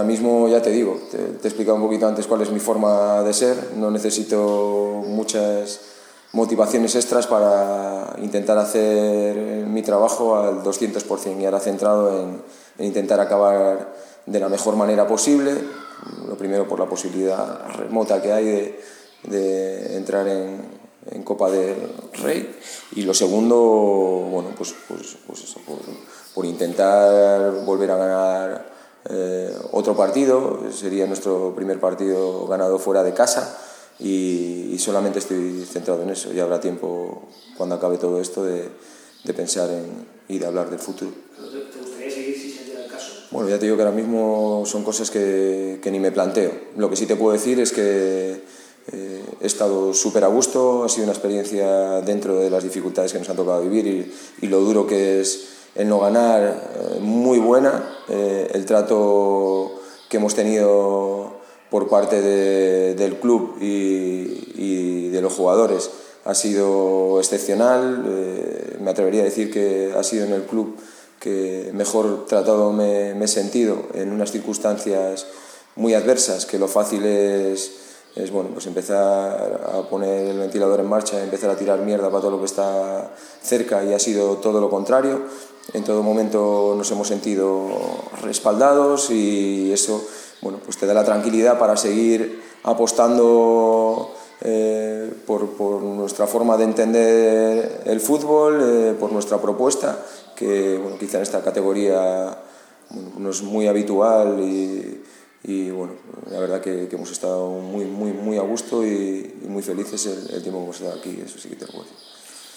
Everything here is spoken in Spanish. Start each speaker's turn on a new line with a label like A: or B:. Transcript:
A: ahora mismo ya te digo, te he explicado un poquito antes cuál es mi forma de ser, no necesito muchas motivaciones extras para intentar hacer mi trabajo al 200% y ahora centrado en intentar acabar de la mejor manera posible, lo primero por la posibilidad remota que hay de entrar en Copa del Rey y lo segundo, bueno, pues eso, por intentar volver a ganar otro partido, sería nuestro primer partido ganado fuera de casa y solamente estoy centrado en eso. Ya habrá tiempo cuando acabe todo esto de pensar y de hablar del futuro.
B: ¿Te gustaría seguir si se diera el caso?
A: Bueno, ya te digo que ahora mismo son cosas que ni me planteo. Lo que sí te puedo decir es que he estado súper a gusto, ha sido una experiencia dentro de las dificultades que nos han tocado vivir y lo duro que es el no ganar, muy buena. El trato que hemos tenido por parte del club y de los jugadores ha sido excepcional. Me atrevería a decir que ha sido en el club que mejor tratado me he sentido en unas circunstancias muy adversas, que lo fácil es bueno, pues empezar a poner el ventilador en marcha, empezar a tirar mierda para todo lo que está cerca y ha sido todo lo contrario. En todo momento nos hemos sentido respaldados y eso, bueno, pues te da la tranquilidad para seguir apostando por nuestra forma de entender el fútbol, por nuestra propuesta, que bueno, quizá en esta categoría bueno, no es muy habitual y bueno, la verdad que hemos estado muy a gusto y muy felices el tiempo que hemos estado aquí, eso sí que te lo puedo decir.